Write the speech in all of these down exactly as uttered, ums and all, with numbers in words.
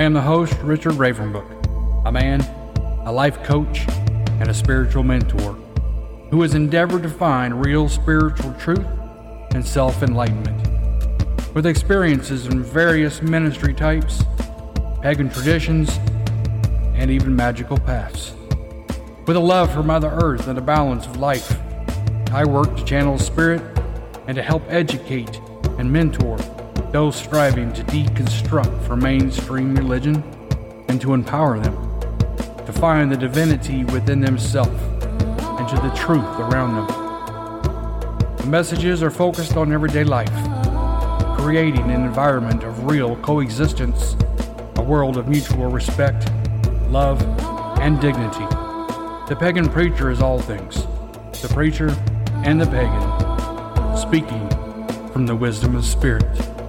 I am the host, Richard Ravenbrook, a man, a life coach, and a spiritual mentor who has endeavored to find real spiritual truth and self-enlightenment. With experiences in various ministry types, pagan traditions, and even magical paths. With a love for Mother Earth and a balance of life, I work to channel spirit and to help educate and mentor those striving to deconstruct from mainstream religion and to empower them to find the divinity within themselves and to the truth around them. The messages are focused on everyday life, creating an environment of real coexistence, a world of mutual respect, love, and dignity. The pagan preacher is all things, the preacher and the pagan, speaking from the wisdom of spirit.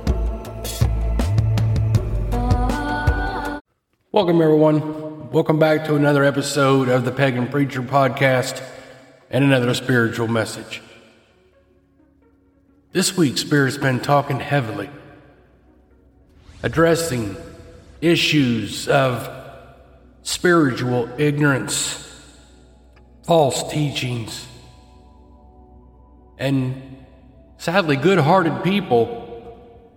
Welcome, everyone. Welcome back to another episode of the Pagan Preacher Podcast and another spiritual message. This week, Spirit's been talking heavily, addressing issues of spiritual ignorance, false teachings, and sadly, good-hearted people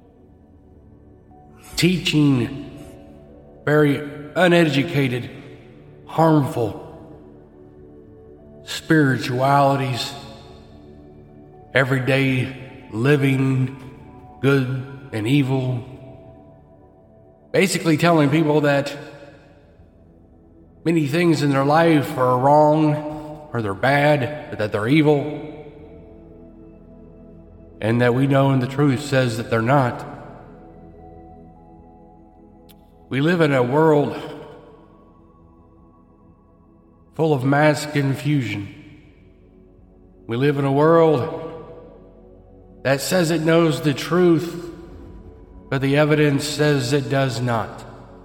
teaching very uneducated, harmful spiritualities, everyday living, good and evil, basically telling people that many things in their life are wrong, or they're bad, or that they're evil, and that we know and the truth says that they're not. We live in a world full of mass confusion. We live in a world that says it knows the truth, but the evidence says it does not.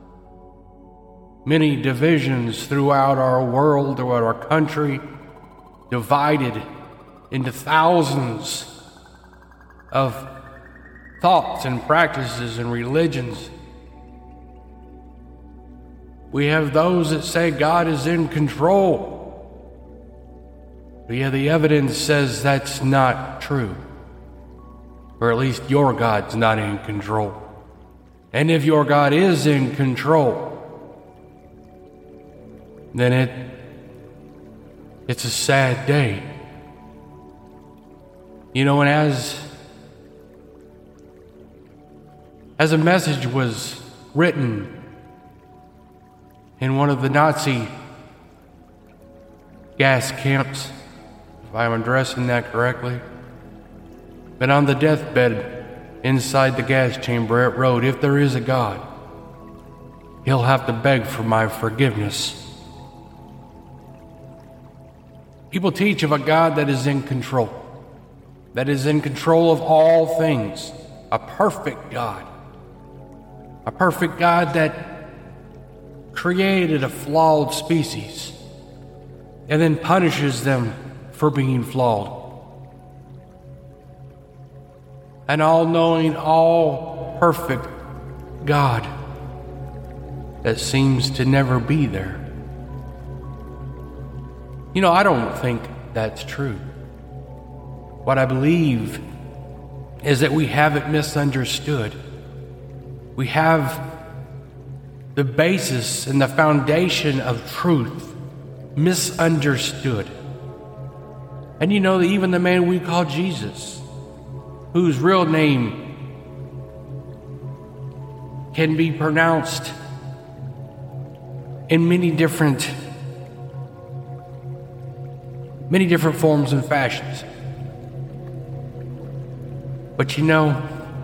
Many divisions throughout our world, throughout our country, divided into thousands of thoughts and practices and religions. We have those that say God is in control. But yeah, the evidence says that's not true. Or at least your God's not in control. And if your God is in control, then it it's a sad day. You know, and as as a message was written in one of the Nazi gas camps, if I'm addressing that correctly, but on the deathbed inside the gas chamber, it wrote, "If there is a God, he'll have to beg for my forgiveness." People teach of a God that is in control, that is in control of all things, a perfect God, a perfect God that created a flawed species and then punishes them for being flawed. An all-knowing, all-perfect God that seems to never be there. You know, I don't think that's true. What I believe is that we have it misunderstood. We have the basis and the foundation of truth misunderstood. And you know that even the man we call Jesus, whose real name can be pronounced in many different many different forms and fashions. But you know,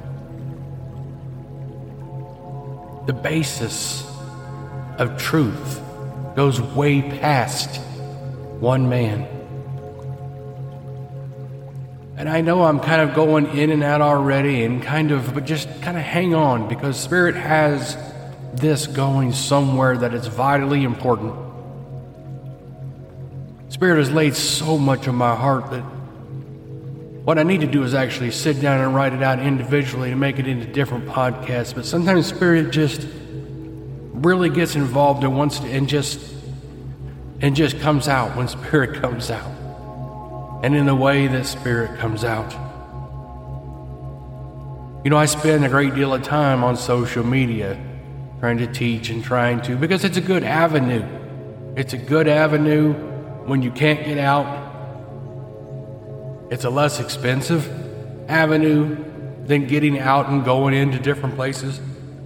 the basis of truth goes way past one man. And I know I'm kind of going in and out already and kind of, but just kind of hang on, because Spirit has this going somewhere that is vitally important. Spirit has laid so much on my heart that what I need to do is actually sit down and write it out individually and make it into different podcasts. But sometimes Spirit just really gets involved and wants to, and just and just comes out when Spirit comes out, and in the way that Spirit comes out. You know, I spend a great deal of time on social media trying to teach and trying to, because it's a good avenue. It's a good avenue when you can't get out. It's a less expensive avenue than getting out and going into different places.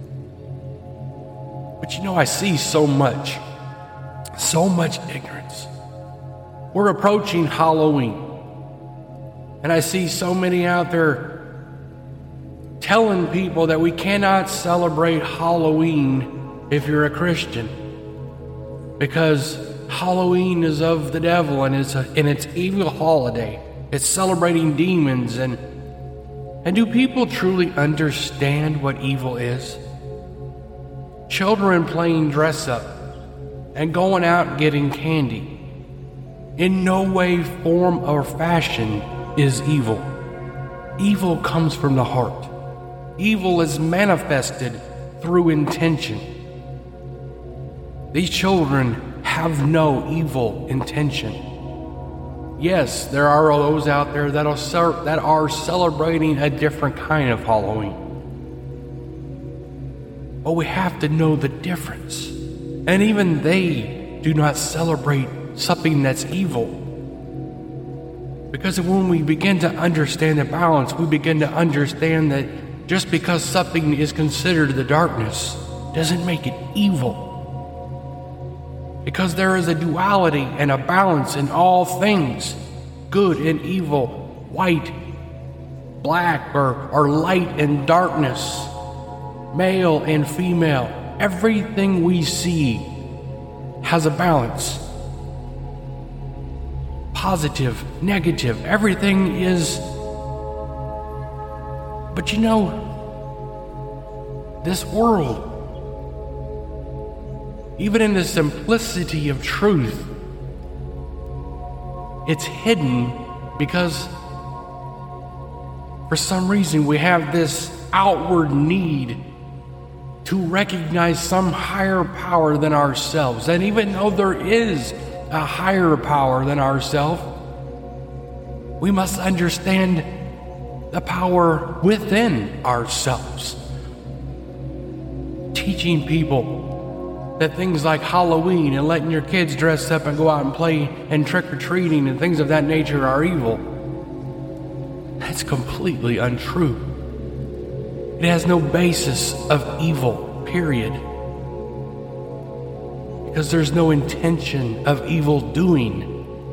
But you know, I see so much, so much ignorance. We're approaching Halloween, and I see so many out there telling people that we cannot celebrate Halloween if you're a Christian, because Halloween is of the devil and it's a, and it's evil holiday. It's celebrating demons, and and do people truly understand what evil is? Children playing dress up and going out and getting candy in no way, form, or fashion is evil. Evil comes from the heart. Evil is manifested through intention. These children have no evil intention. Yes, there are those out there that are, that are celebrating a different kind of Halloween. But we have to know the difference. And even they do not celebrate something that's evil. Because when we begin to understand the balance, we begin to understand that just because something is considered the darkness doesn't make it evil. Because there is a duality and a balance in all things, good and evil, white, black, or, or light and darkness, male and female. Everything we see has a balance. Positive, negative, everything is. But you know, this world, even in the simplicity of truth, it's hidden because for some reason we have this outward need to recognize some higher power than ourselves. And even though there is a higher power than ourselves, we must understand the power within ourselves. Teaching people that things like Halloween and letting your kids dress up and go out and play and trick-or-treating and things of that nature are evil, that's completely untrue. It has no basis of evil, period. Because there's no intention of evil doing.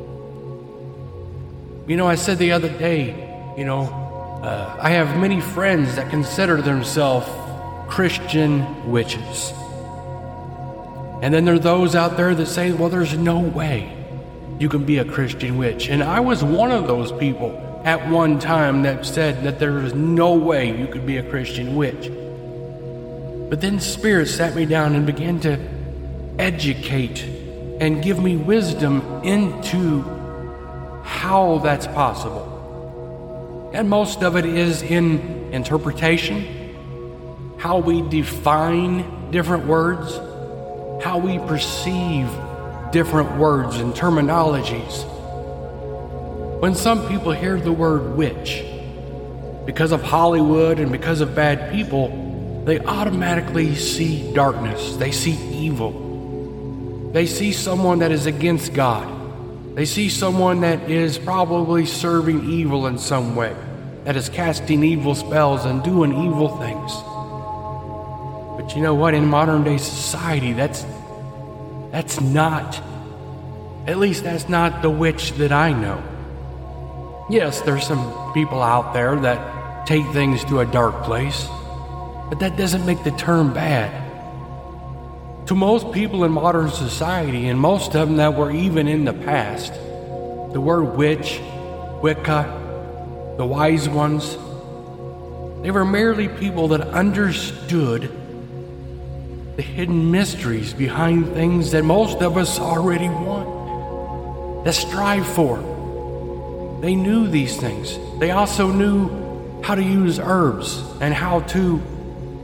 You know, I said the other day, you know, uh, I have many friends that consider themselves Christian witches. And then there are those out there that say, well, there's no way you can be a Christian witch. And I was one of those people at one time that said that there is no way you could be a Christian witch. But then Spirit sat me down and began to educate and give me wisdom into how that's possible. And most of it is in interpretation, how we define different words, how we perceive different words and terminologies. When some people hear the word witch, because of Hollywood and because of bad people, they automatically see darkness. They see evil. They see someone that is against God. They see someone that is probably serving evil in some way, that is casting evil spells and doing evil things. But you know what? In modern day society, that's that's not, at least that's not the witch that I know. Yes, there's some people out there that take things to a dark place, but that doesn't make the term bad. To most people in modern society, and most of them that were even in the past, the word witch, Wicca, the wise ones, they were merely people that understood the hidden mysteries behind things that most of us already want, that strive for. They knew these things. They also knew how to use herbs and how to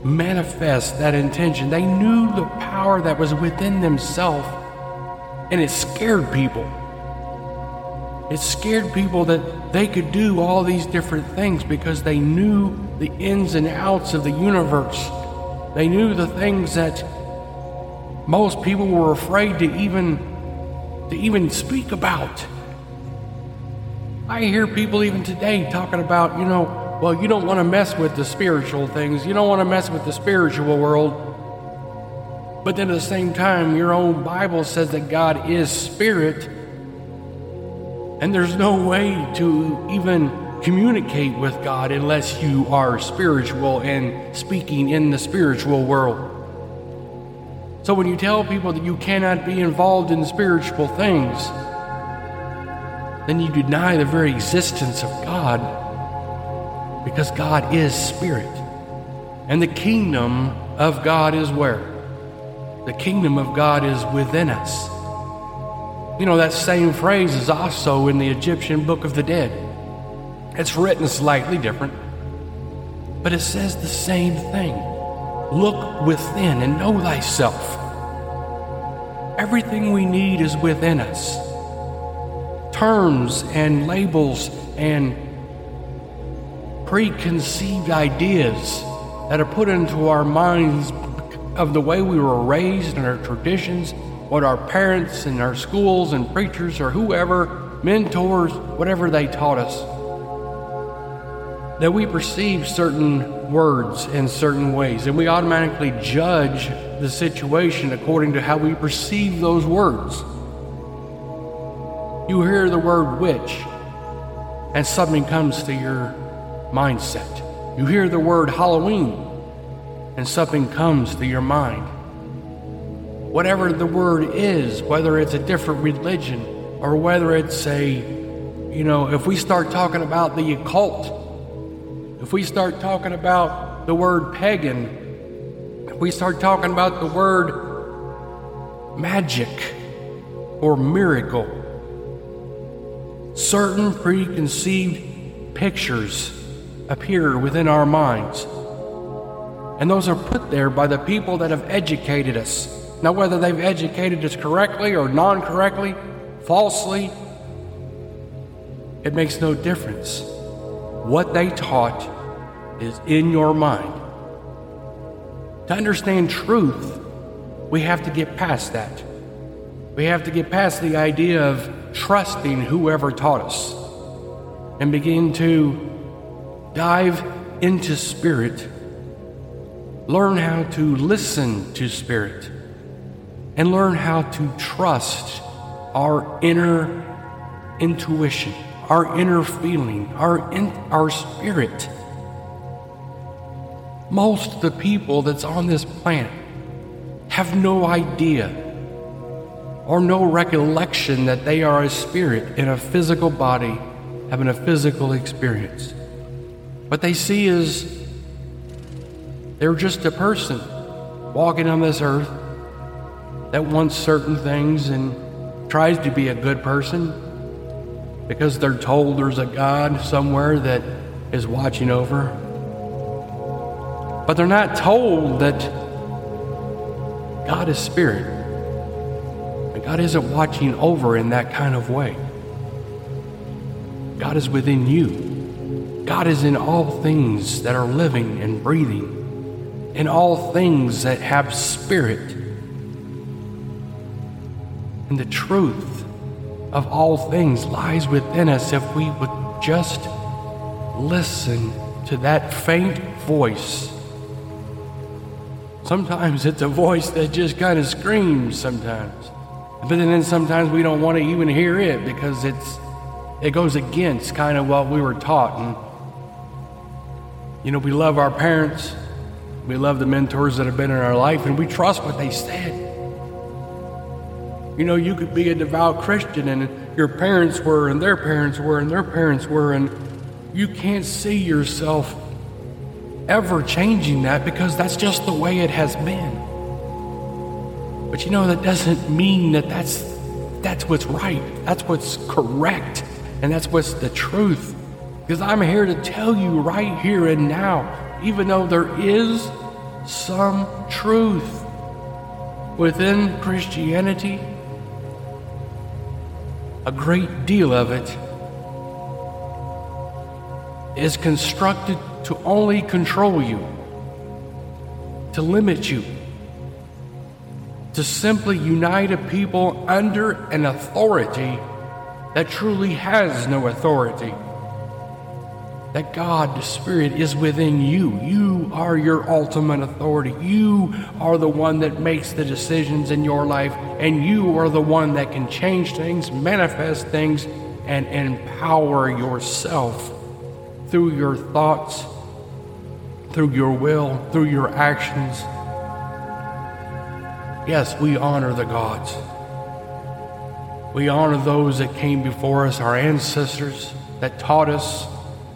manifest that intention. They knew the power that was within themselves, and it scared people. It scared people that they could do all these different things because they knew the ins and outs of the universe. They knew the things that most people were afraid to even to even speak about. I hear people even today talking about, you know, well, you don't want to mess with the spiritual things. You don't want to mess with the spiritual world. But then at the same time, your own Bible says that God is spirit. And there's no way to even communicate with God unless you are spiritual and speaking in the spiritual world. So when you tell people that you cannot be involved in spiritual things, then you deny the very existence of God, because God is spirit. And the kingdom of God is where? The kingdom of God is within us. You know, that same phrase is also in the Egyptian Book of the Dead. It's written slightly different, but it says the same thing. Look within and know thyself. Everything we need is within us. Terms and labels and preconceived ideas that are put into our minds of the way we were raised and our traditions, what our parents and our schools and preachers or whoever, mentors, whatever they taught us, that we perceive certain words in certain ways, and we automatically judge the situation according to how we perceive those words. You hear the word witch, and something comes to your mindset. You hear the word Halloween, and something comes to your mind. Whatever the word is, whether it's a different religion, or whether it's a, you know, if we start talking about the occult, if we start talking about the word pagan, if we start talking about the word magic or miracle, certain preconceived pictures appear within our minds. And those are put there by the people that have educated us. Now, whether they've educated us correctly or non-correctly, falsely, it makes no difference. What they taught is in your mind. To understand truth, we have to get past that. We have to get past the idea of trusting whoever taught us and begin to dive into spirit, learn how to listen to spirit, and learn how to trust our inner intuition, our inner feeling, our in, our spirit. Most of the people that's on this planet have no idea or no recollection that they are a spirit in a physical body having a physical experience. What they see is they're just a person walking on this earth that wants certain things and tries to be a good person because they're told there's a God somewhere that is watching over. But they're not told that God is spirit. And God isn't watching over in that kind of way. God is within you. God is in all things that are living and breathing, in all things that have spirit. And the truth of all things lies within us if we would just listen to that faint voice. Sometimes it's a voice that just kind of screams sometimes. But then sometimes we don't want to even hear it because it's it goes against kind of what we were taught. And, you know, we love our parents. We love the mentors that have been in our life, and we trust what they said. You know, you could be a devout Christian, and your parents were, and their parents were, and their parents were, and you can't see yourself ever changing that because that's just the way it has been. But you know, that doesn't mean that that's that's what's right, that's what's correct, and that's what's the truth. Because I'm here to tell you right here and now, even though there is some truth within Christianity, a great deal of it is constructed to only control you, to limit you, to simply unite a people under an authority that truly has no authority. That God, the Spirit, is within you. You are your ultimate authority. You are the one that makes the decisions in your life, and you are the one that can change things, manifest things, and empower yourself through your thoughts, through your will, through your actions. Yes, we honor the gods. We honor those that came before us, our ancestors that taught us.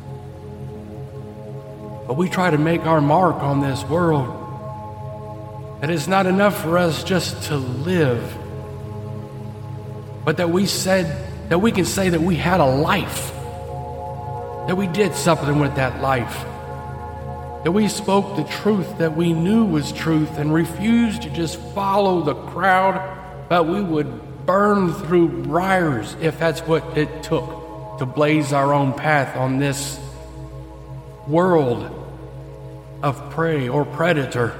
But we try to make our mark on this world. That it's not enough for us just to live, but that we said, that we can say that we had a life, that we did something with that life, that we spoke the truth that we knew was truth and refused to just follow the crowd, but we would burn through briars if that's what it took to blaze our own path on this world of prey or predator.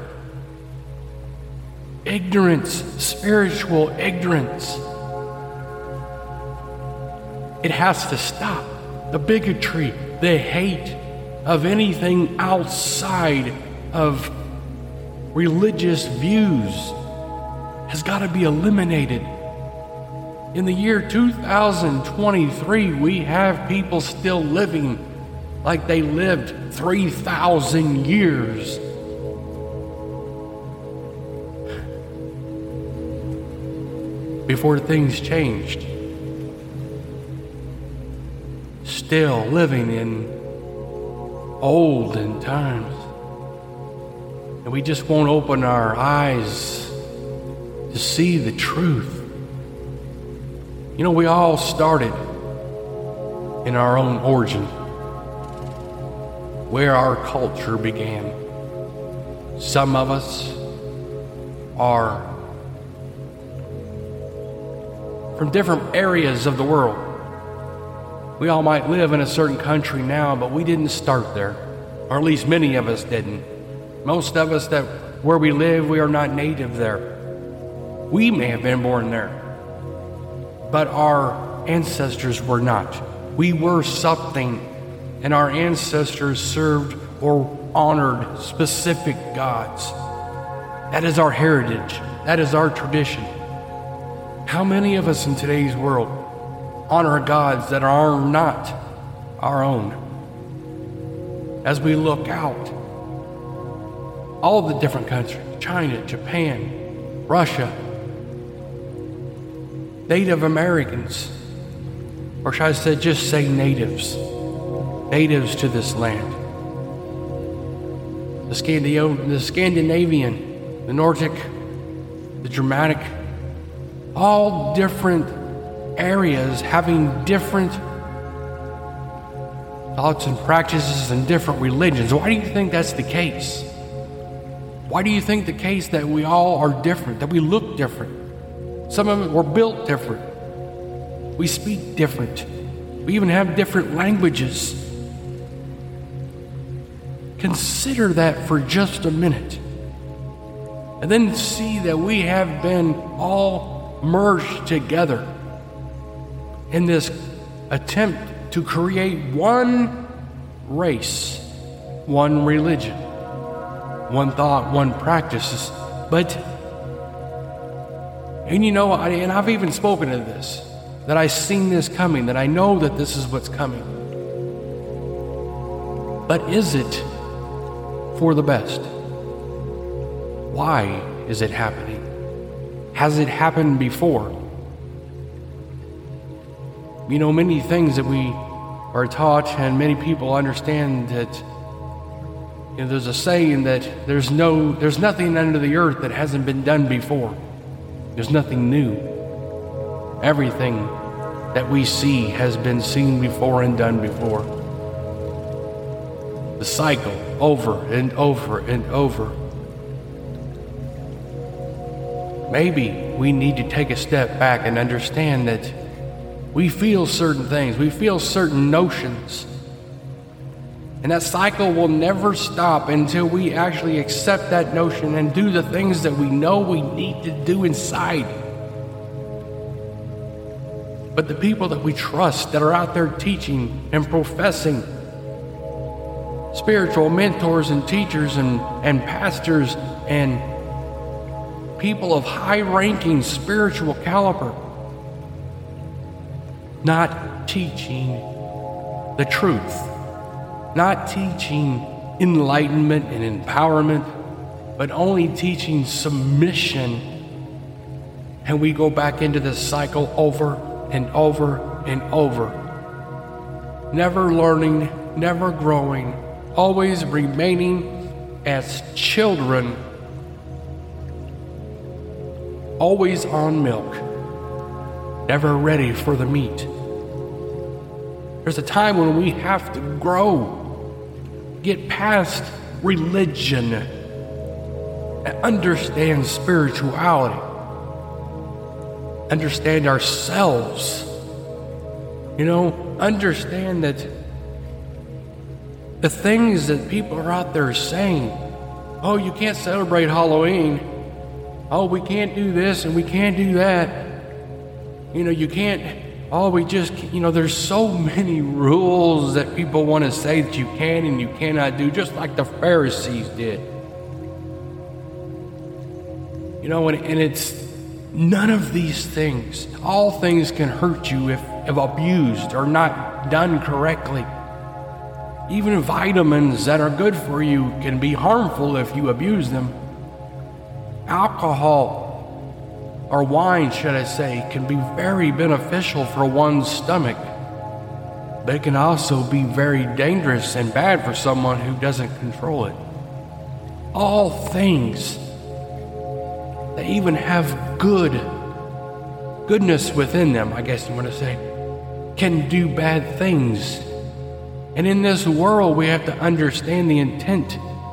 Ignorance, spiritual ignorance. It has to stop. The bigotry, the hate of anything outside of religious views has got to be eliminated. In the year two thousand twenty-three, we have people still living like they lived three thousand years. Before things changed. Still living in olden times. And we just won't open our eyes to see the truth. You know, we all started in our own origin, where our culture began. Some of us are from different areas of the world. We all might live in a certain country now, but we didn't start there, or at least many of us didn't. Most of us that where we live, we are not native there. We may have been born there, but our ancestors were not. We were something, and our ancestors served or honored specific gods. That is our heritage. That is our tradition. How many of us in today's world honor gods that are not our own? As we look out, all the different countries, China, Japan, Russia, Native Americans, or should I say just say natives, natives to this land. The, Scandi- the Scandinavian, the Nordic, the Germanic, all different areas having different thoughts and practices and different religions. Why do you think that's the case? Why do you think the case that we all are different, that we look different? Some of them were built different. We speak different. We even have different languages. Consider that for just a minute. And then see that we have been all merged together in this attempt to create one race, one religion, one thought, one practices. But, and you know, I, and I've even spoken of this, that I've seen this coming, that I know that this is what's coming. But is it for the best? Why is it happening? Has it happened before? You know, many things that we are taught, and many people understand that, you know, there's a saying that there's no, there's nothing under the earth that hasn't been done before. There's nothing new. Everything that we see has been seen before and done before. The cycle, over and over and over. maybe we need to take a step back and understand that we feel certain things, we feel certain notions. And that cycle will never stop until we actually accept that notion and do the things that we know we need to do inside. But the people that we trust that are out there teaching and professing, spiritual mentors and teachers and, and pastors and people of high-ranking spiritual caliber, not teaching the truth, not teaching enlightenment and empowerment, but only teaching submission. And we go back into this cycle over and over and over, never learning, never growing, always remaining as children, always on milk, never ready for the meat. There's a time when we have to grow, get past religion, and understand spirituality, understand ourselves, you know, understand that the things that people are out there saying, oh, you can't celebrate Halloween, oh, we can't do this and we can't do that, you know, you can't, oh, we just, you know, there's so many rules that people want to say that you can and you cannot do, just like the Pharisees did. You know, and, and it's none of these things. All things can hurt you if, if abused or not done correctly. Even vitamins that are good for you can be harmful if you abuse them. Alcohol, or wine, should I say, can be very beneficial for one's stomach, but it can also be very dangerous and bad for someone who doesn't control it. All things that even have good, goodness within them, I guess you want to say, can do bad things. And in this world, we have to understand the intent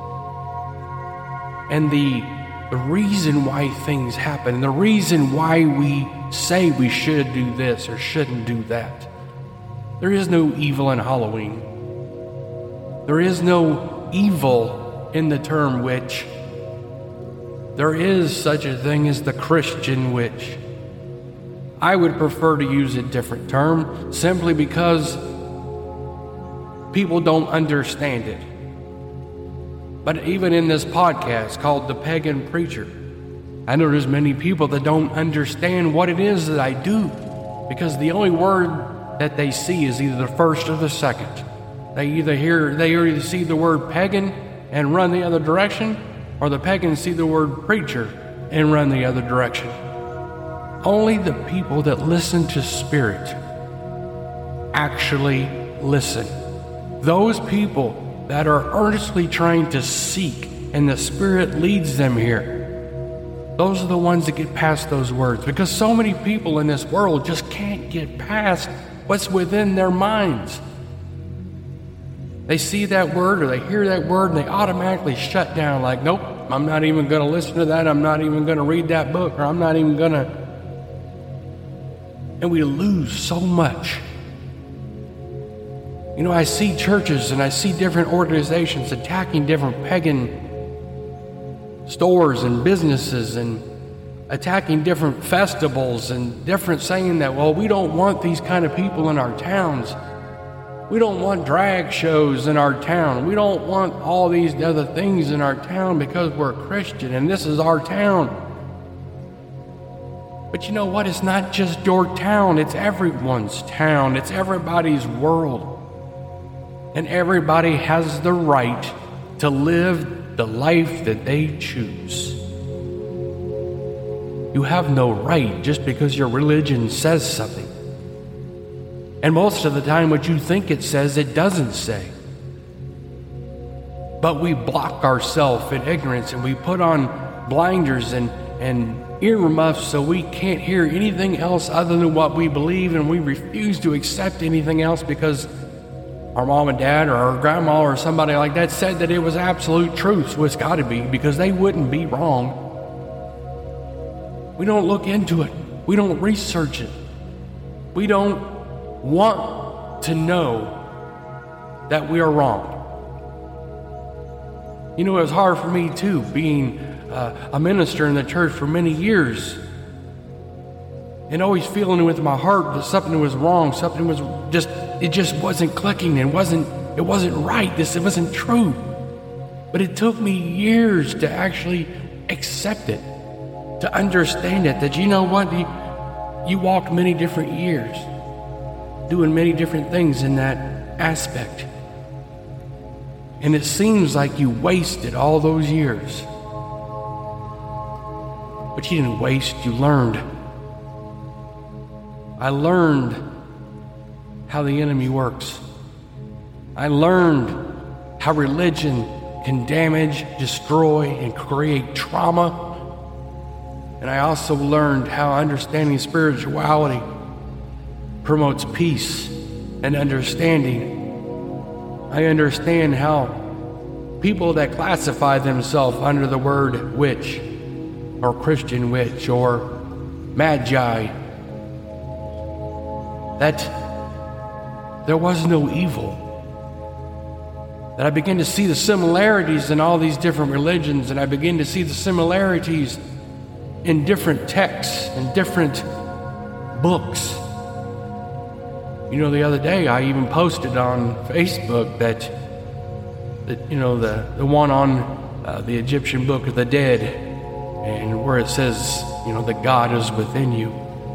and the The reason why things happen, the reason why we say we should do this or shouldn't do that. There is no evil in Halloween. There is no evil in the term witch. There is such a thing as the Christian witch. I would prefer to use a different term simply because people don't understand it. But even in this podcast called The Pagan Preacher, I know there's many people that don't understand what it is that I do, because the only word that they see is either the first or the second. They either hear, they either see the word pagan and run the other direction, or the pagans see the word preacher and run the other direction. Only the people that listen to Spirit actually listen. Those people that are earnestly trying to seek, and the Spirit leads them here, those are the ones that get past those words, because so many people in this world just can't get past what's within their minds. They see that word or they hear that word and they automatically shut down, like, nope, I'm not even going to listen to that, I'm not even going to read that book, or I'm not even going to. And we lose so much. You know, I see churches and I see different organizations attacking different pagan stores and businesses and attacking different festivals and different saying that, well, we don't want these kind of people in our towns. We don't want drag shows in our town. We don't want all these other things in our town because we're Christian and this is our town. But you know what? It's not just your town. It's everyone's town. It's everybody's world. And everybody has the right to live the life that they choose. You have no right just because your religion says something. And most of the time what you think it says, it doesn't say. But we block ourselves in ignorance and we put on blinders and, and earmuffs so we can't hear anything else other than what we believe, and we refuse to accept anything else because our mom and dad or our grandma or somebody like that said that it was absolute truth, so it's got to be, because they wouldn't be wrong. We don't look into it. We don't research it. We don't want to know that we are wrong. You know, it was hard for me too, being uh, a minister in the church for many years, and always feeling with my heart that something was wrong, something was just, it just wasn't clicking, and wasn't, it wasn't right, this, it wasn't true. But it took me years to actually accept it, to understand it, that you know what, you, you walked many different years, doing many different things in that aspect. And it seems like you wasted all those years. But you didn't waste, you learned. I learned how the enemy works. I learned how religion can damage, destroy, and create trauma. And I also learned how understanding spirituality promotes peace and understanding. I understand how people that classify themselves under the word witch, or Christian witch, or magi, that there was no evil. That I begin to see the similarities in all these different religions, and I begin to see the similarities in different texts and different books. You know, the other day I even posted on Facebook that, that you know, the, the one on uh, the Egyptian Book of the Dead, and where it says, you know, that God is within you.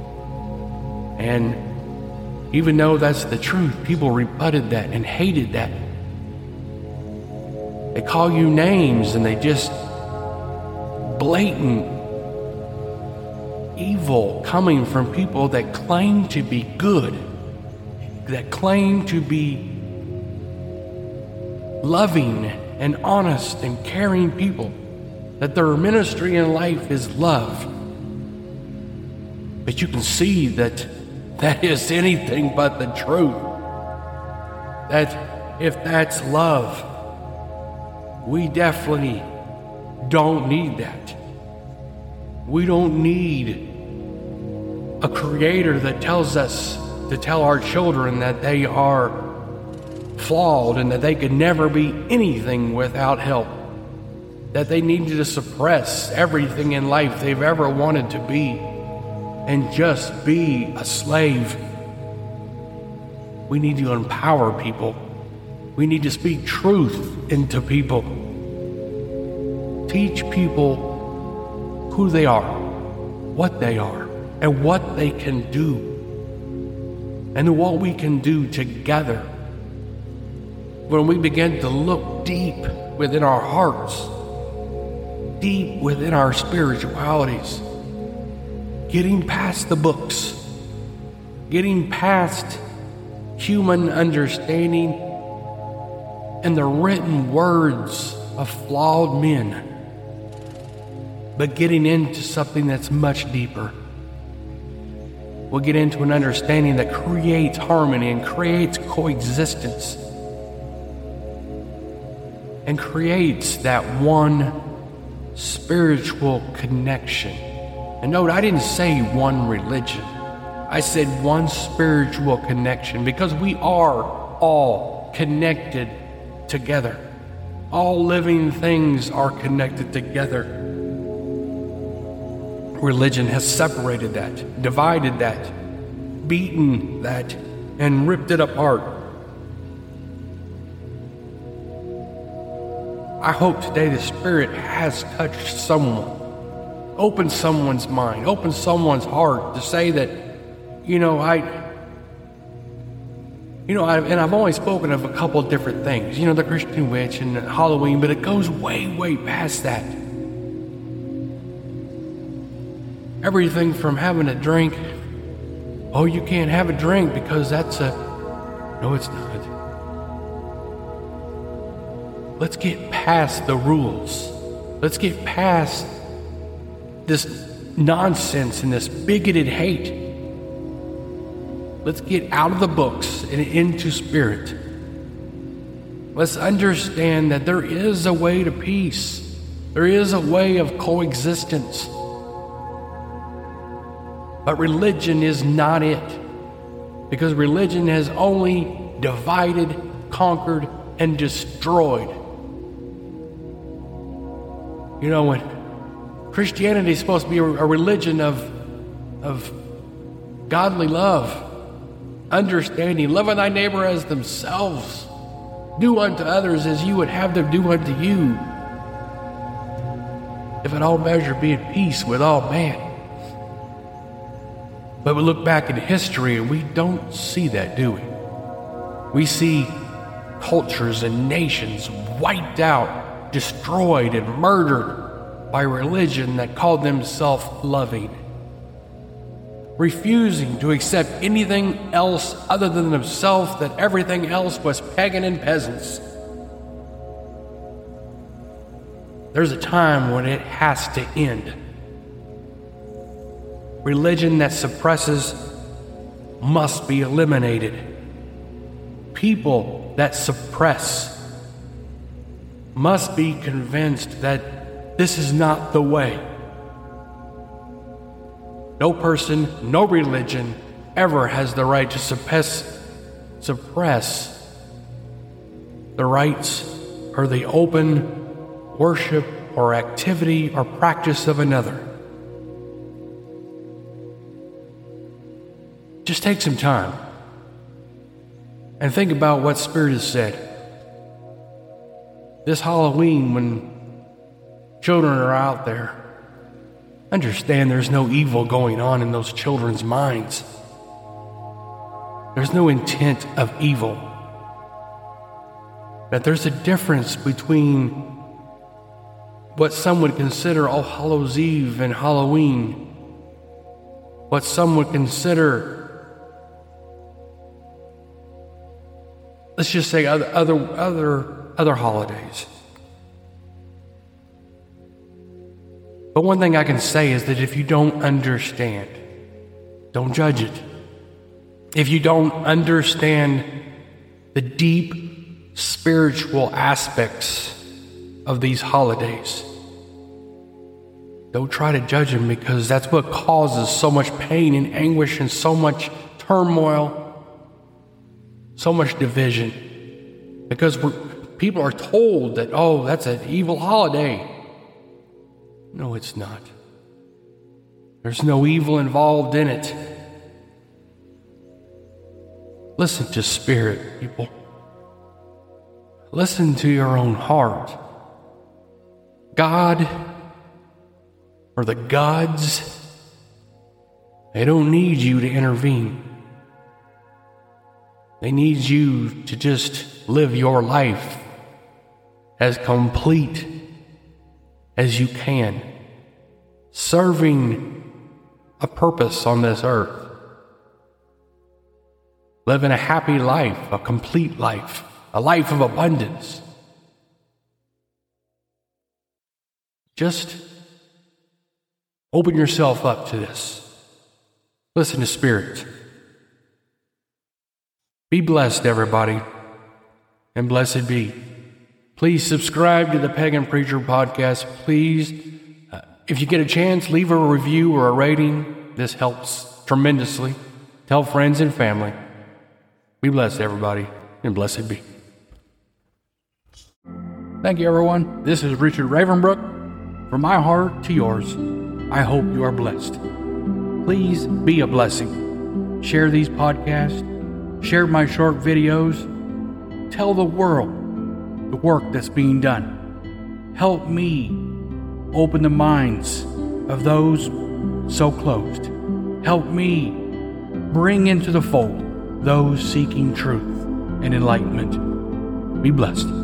And even though that's the truth, people rebutted that and hated that. They call you names, and they just blatant evil coming from people that claim to be good, that claim to be loving and honest and caring people, that their ministry in life is love. But you can see that that is anything but the truth. That if that's love, we definitely don't need that. We don't need a creator that tells us to tell our children that they are flawed and that they could never be anything without help, that they need to suppress everything in life they've ever wanted to be and just be a slave. We need to empower people. We need to speak truth into people. Teach people who they are, what they are, and what they can do, and what we can do together. When we begin to look deep within our hearts, deep within our spiritualities, getting past the books, getting past human understanding and the written words of flawed men, but getting into something that's much deeper. We'll get into an understanding that creates harmony and creates coexistence and creates that one spiritual connection. And note, I didn't say one religion. I said one spiritual connection, because we are all connected together. All living things are connected together. Religion has separated that, divided that, beaten that, and ripped it apart. I hope today the Spirit has touched someone, opened someone's mind, opened someone's heart to say that, you know, I, you know, I, and I've only spoken of a couple of different things, you know, the Christian witch and Halloween, but it goes way, way past that. Everything from having a drink, oh, you can't have a drink because that's a, no, it's not. Let's get past the rules. Let's get past this nonsense and this bigoted hate. Let's get out of the books and into spirit. Let's understand that there is a way to peace. There is a way of coexistence. But religion is not it. Because religion has only divided, conquered, and destroyed. You know, when Christianity is supposed to be a, a religion of, of godly love, understanding, loving thy neighbor as themselves. Do unto others as you would have them do unto you. If in all measure be at peace with all men. But we look back in history and we don't see that, do we? We see cultures and nations wiped out, destroyed, and murdered by religion that called themselves loving, refusing to accept anything else other than themselves, that everything else was pagan and peasants. There's a time when it has to end. Religion that suppresses must be eliminated. People that suppress must be convinced that this is not the way. No person, no religion ever has the right to suppress, suppress the rights or the open worship or activity or practice of another. Just take some time and think about what Spirit has said. This Halloween, when children are out there, understand there's no evil going on in those children's minds. There's no intent of evil. That there's a difference between what some would consider All Hallows Eve and Halloween, what some would consider, let's just say other other other, other holidays. But one thing I can say is that if you don't understand, don't judge it. If you don't understand the deep spiritual aspects of these holidays, don't try to judge them, because that's what causes so much pain and anguish and so much turmoil, so much division. Because we're, people are told that, oh, that's an evil holiday. No, it's not. There's no evil involved in it. Listen to Spirit, people. Listen to your own heart. God, or the gods, they don't need you to intervene. They need you to just live your life as complete as you can, serving a purpose on this earth, living a happy life, a complete life, a life of abundance. Just open yourself up to this. Listen to Spirit. Be blessed, everybody, and blessed be. Please subscribe to the Pagan Preacher Podcast. Please, uh, if you get a chance, leave a review or a rating. This helps tremendously. Tell friends and family. Be blessed, everybody, and blessed be. Thank you, everyone. This is Richard Ravenbrook. From my heart to yours, I hope you are blessed. Please be a blessing. Share these podcasts. Share my short videos. Tell the world the work that's being done. Help me open the minds of those so closed. Help me bring into the fold those seeking truth and enlightenment. Be blessed.